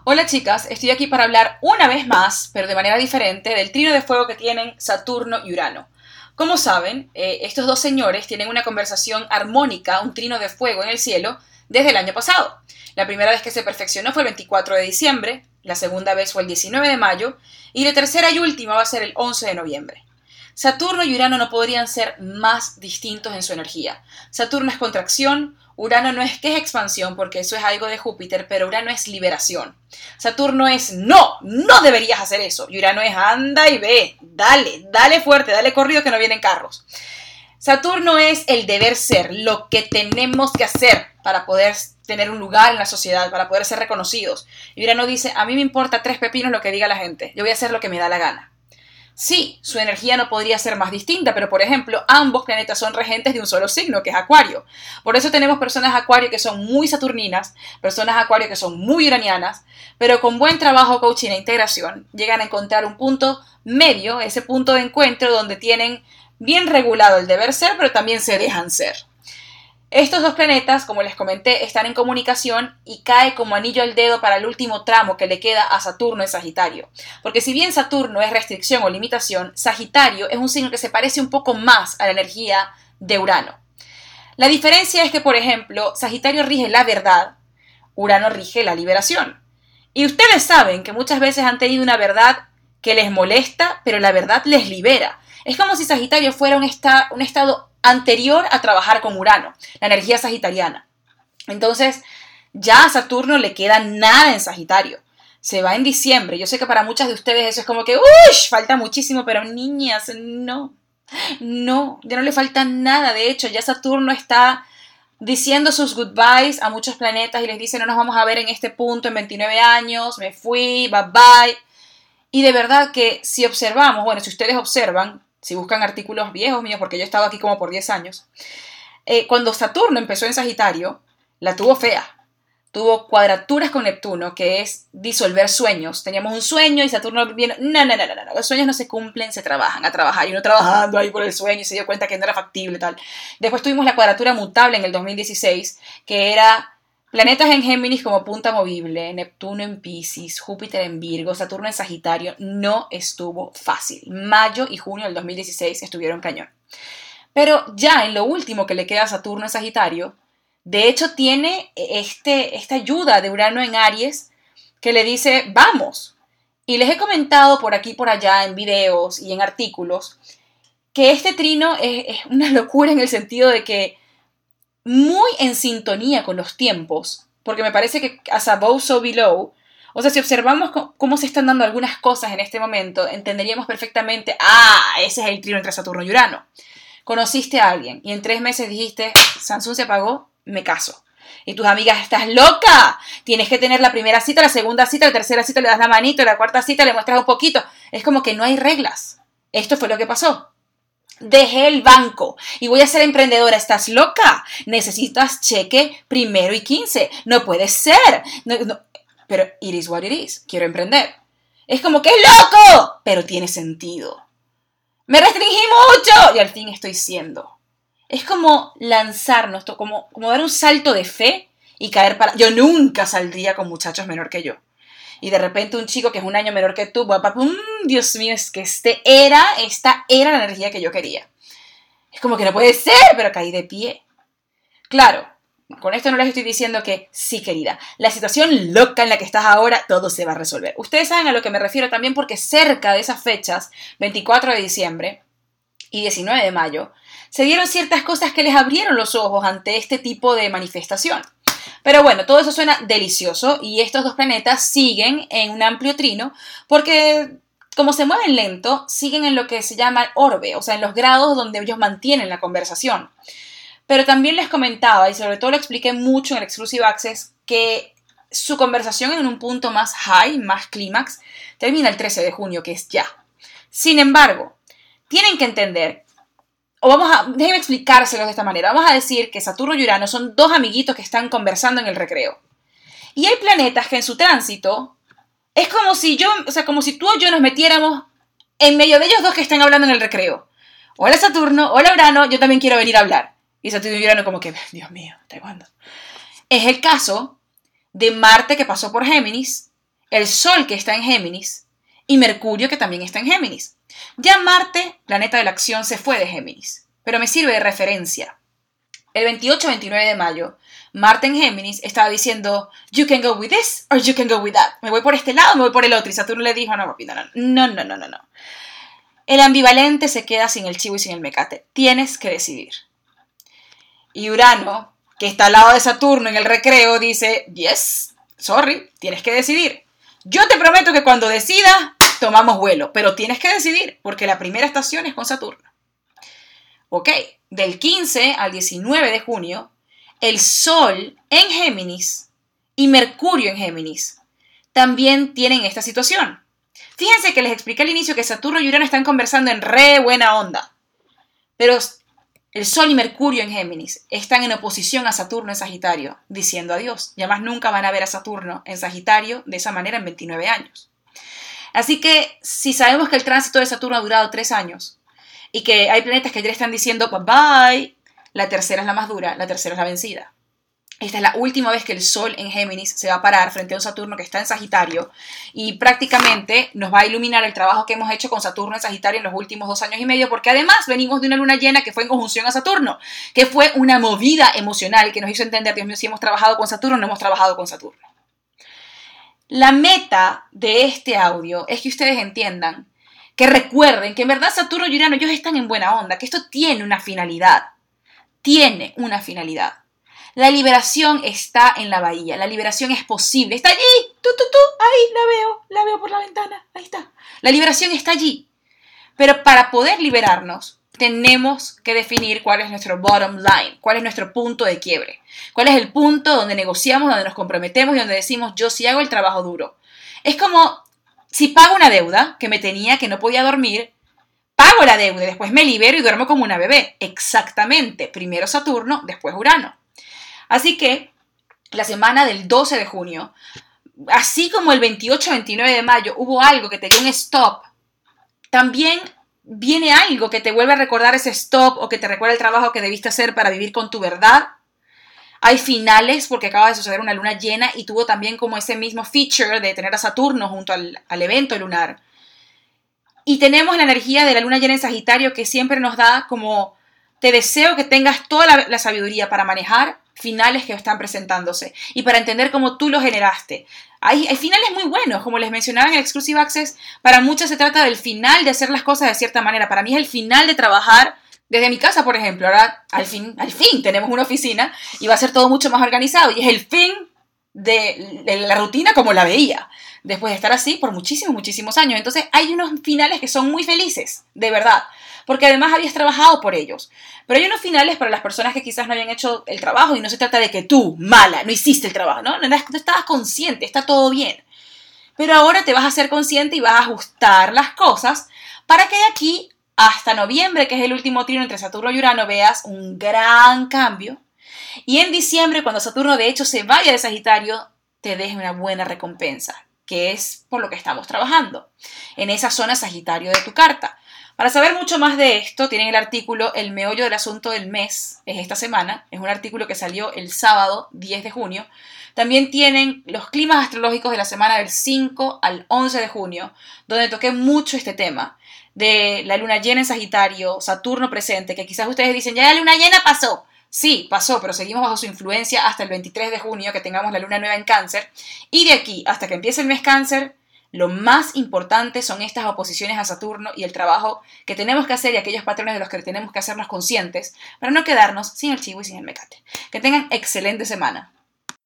Hola chicas, estoy aquí para hablar una vez más, pero de manera diferente, del trino de fuego que tienen Saturno y Urano. Como saben, estos dos señores tienen una conversación armónica, un trino de fuego en el cielo, desde el año pasado. La primera vez que se perfeccionó fue el 24 de diciembre, la segunda vez fue el 19 de mayo, y la tercera y última va a ser el 11 de noviembre. Saturno y Urano no podrían ser más distintos en su energía. Saturno es contracción, Urano no es que es expansión, porque eso es algo de Júpiter, pero Urano es liberación. Saturno es no deberías hacer eso. Y Urano es anda y ve, dale fuerte, dale corrido que no vienen carros. Saturno es el deber ser, lo que tenemos que hacer para poder tener un lugar en la sociedad, para poder ser reconocidos. Y Urano dice, a mí me importa tres pepinos lo que diga la gente, yo voy a hacer lo que me da la gana. Sí, su energía no podría ser más distinta, pero por ejemplo, ambos planetas son regentes de un solo signo, que es Acuario. Por eso tenemos personas Acuario que son muy saturninas, personas Acuario que son muy uranianas, pero con buen trabajo, coaching e integración, llegan a encontrar un punto medio, ese punto de encuentro donde tienen bien regulado el deber ser, pero también se dejan ser. Estos dos planetas, como les comenté, están en comunicación y cae como anillo al dedo para el último tramo que le queda a Saturno en Sagitario. Porque si bien Saturno es restricción o limitación, Sagitario es un signo que se parece un poco más a la energía de Urano. La diferencia es que, por ejemplo, Sagitario rige la verdad, Urano rige la liberación. Y ustedes saben que muchas veces han tenido una verdad que les molesta, pero la verdad les libera. Es como si Sagitario fuera un estado anterior a trabajar con Urano, la energía sagitariana. Entonces, ya a Saturno le queda nada en Sagitario. Se va en diciembre. Yo sé que para muchas de ustedes eso es como que, ¡uy! Falta muchísimo, pero niñas, no, ya no le falta nada. De hecho, ya Saturno está diciendo sus goodbyes a muchos planetas y les dice, no nos vamos a ver en este punto en 29 años, me fui, bye bye. Y de verdad que si observamos, bueno, si ustedes observan, si buscan artículos viejos míos, porque yo he estado aquí como por 10 años, cuando Saturno empezó en Sagitario, la tuvo fea. Tuvo cuadraturas con Neptuno, que es disolver sueños. Teníamos un sueño y Saturno viene, no. Los sueños no se cumplen, se trabajan a trabajar. Y uno trabajando ahí por el sueño y se dio cuenta que no era factible y tal. Después tuvimos la cuadratura mutable en el 2016, que era planetas en Géminis como punta movible, Neptuno en Piscis, Júpiter en Virgo, Saturno en Sagitario. No estuvo fácil. Mayo y junio del 2016 estuvieron cañón. Pero ya en lo último que le queda a Saturno en Sagitario, de hecho tiene esta ayuda de Urano en Aries que le dice, vamos. Y les he comentado por aquí y por allá en videos y en artículos que este trino es una locura en el sentido de que muy en sintonía con los tiempos, porque me parece que as above, so below, o sea, si observamos cómo se están dando algunas cosas en este momento, entenderíamos perfectamente, ese es el trino entre Saturno y Urano. Conociste a alguien y en 3 meses dijiste, Samsung se apagó, me caso. Y tus amigas, ¿estás loca? Tienes que tener la primera cita, la segunda cita, la tercera cita le das la manito, la cuarta cita le muestras un poquito. Es como que no hay reglas. Esto fue lo que pasó. Dejé el banco y voy a ser emprendedora. ¿Estás loca? Necesitas cheque primero y 15. No puede ser. No. Pero it is what it is. Quiero emprender. Es como que es loco, pero tiene sentido. Me restringí mucho y al fin estoy siendo. Es como lanzarnos, como dar un salto de fe y caer para... Yo nunca saldría con muchachos menor que yo. Y de repente un chico que es un año menor que tú, Dios mío, es que esta era la energía que yo quería. Es como que no puede ser, pero caí de pie. Claro, con esto no les estoy diciendo que sí, querida, la situación loca en la que estás ahora, todo se va a resolver. Ustedes saben a lo que me refiero también porque cerca de esas fechas, 24 de diciembre y 19 de mayo, se dieron ciertas cosas que les abrieron los ojos ante este tipo de manifestación. Pero bueno, todo eso suena delicioso y estos dos planetas siguen en un amplio trino porque, como se mueven lento, siguen en lo que se llama orbe, o sea, en los grados donde ellos mantienen la conversación. Pero también les comentaba, y sobre todo lo expliqué mucho en el Exclusive Access, que su conversación en un punto más high, más clímax, termina el 13 de junio, que es ya. Sin embargo, tienen que entender, déjenme explicárselos de esta manera. Vamos a decir que Saturno y Urano son dos amiguitos que están conversando en el recreo. Y hay planetas que en su tránsito es como si como si tú o yo nos metiéramos en medio de ellos dos que están hablando en el recreo. Hola Saturno, hola Urano, yo también quiero venir a hablar. Y Saturno y Urano como que, Dios mío, ¿hasta cuándo? Es el caso de Marte que pasó por Géminis el Sol que está en Géminis y Mercurio que también está en Géminis. Ya Marte, planeta de la acción, se fue de Géminis, pero me sirve de referencia. El 28-29 de mayo, Marte en Géminis estaba diciendo, you can go with this or you can go with that. Me voy por este lado, me voy por el otro. Y Saturno le dijo, no, papi, no. El ambivalente se queda sin el chivo y sin el mecate. Tienes que decidir. Y Urano, que está al lado de Saturno en el recreo, dice, yes, sorry, tienes que decidir. Yo te prometo que cuando decidas, tomamos vuelo, pero tienes que decidir, porque la primera estación es con Saturno. Ok, del 15 al 19 de junio, el Sol en Géminis y Mercurio en Géminis también tienen esta situación. Fíjense que les expliqué al inicio que Saturno y Urano están conversando en re buena onda, pero el Sol y Mercurio en Géminis están en oposición a Saturno en Sagitario, diciendo adiós. Ya más nunca van a ver a Saturno en Sagitario de esa manera en 29 años. Así que si sabemos que el tránsito de Saturno ha durado 3 años y que hay planetas que ya están diciendo bye bye, la tercera es la más dura, la tercera es la vencida. Esta es la última vez que el Sol en Géminis se va a parar frente a un Saturno que está en Sagitario y prácticamente nos va a iluminar el trabajo que hemos hecho con Saturno en Sagitario en los últimos 2 años y medio, porque además venimos de una luna llena que fue en conjunción a Saturno, que fue una movida emocional que nos hizo entender, Dios mío, si hemos trabajado con Saturno, no hemos trabajado con Saturno. La meta de este audio es que ustedes entiendan, que recuerden que en verdad Saturno y Urano ellos están en buena onda, que esto tiene una finalidad. Tiene una finalidad. La liberación está en la bahía, la liberación es posible, está allí, ahí la veo por la ventana, ahí está. La liberación está allí, pero para poder liberarnos tenemos que definir cuál es nuestro bottom line, cuál es nuestro punto de quiebre, cuál es el punto donde negociamos, donde nos comprometemos y donde decimos yo sí hago el trabajo duro. Es como si pago una deuda que me tenía, que no podía dormir, pago la deuda y después me libero y duermo como una bebé. Exactamente, primero Saturno, después Urano. Así que la semana del 12 de junio, así como el 28-29 de mayo, hubo algo que te dio un stop, también viene algo que te vuelve a recordar ese stop o que te recuerda el trabajo que debiste hacer para vivir con tu verdad. Hay finales porque acaba de suceder una luna llena y tuvo también como ese mismo feature de tener a Saturno junto al evento lunar. Y tenemos la energía de la luna llena en Sagitario que siempre nos da como te deseo que tengas toda la sabiduría para manejar finales que están presentándose y para entender cómo tú lo generaste. Hay finales muy buenos, como les mencionaba en el Exclusive Access, para muchos se trata del final de hacer las cosas de cierta manera. Para mí es el final de trabajar desde mi casa, por ejemplo. Ahora, al fin, tenemos una oficina y va a ser todo mucho más organizado y es el fin de la rutina como la veía, después de estar así por muchísimos años. Entonces hay unos finales que son muy felices, de verdad, porque además habías trabajado por ellos. Pero hay unos finales para las personas que quizás no habían hecho el trabajo y no se trata de que tú, mala, no hiciste el trabajo, ¿no? No estabas consciente, está todo bien. Pero ahora te vas a ser consciente y vas a ajustar las cosas para que de aquí hasta noviembre, que es el último trino entre Saturno y Urano, veas un gran cambio. Y en diciembre, cuando Saturno de hecho se vaya de Sagitario, te deje una buena recompensa, que es por lo que estamos trabajando, en esa zona Sagitario de tu carta. Para saber mucho más de esto, tienen el artículo El meollo del asunto del mes, es esta semana, es un artículo que salió el sábado 10 de junio. También tienen los climas astrológicos de la semana del 5 al 11 de junio, donde toqué mucho este tema de la luna llena en Sagitario, Saturno presente, que quizás ustedes dicen, ya la luna llena pasó. Sí, pasó, pero seguimos bajo su influencia hasta el 23 de junio, que tengamos la luna nueva en Cáncer. Y de aquí hasta que empiece el mes Cáncer, lo más importante son estas oposiciones a Saturno y el trabajo que tenemos que hacer y aquellos patrones de los que tenemos que hacernos conscientes para no quedarnos sin el chivo y sin el mecate. Que tengan excelente semana.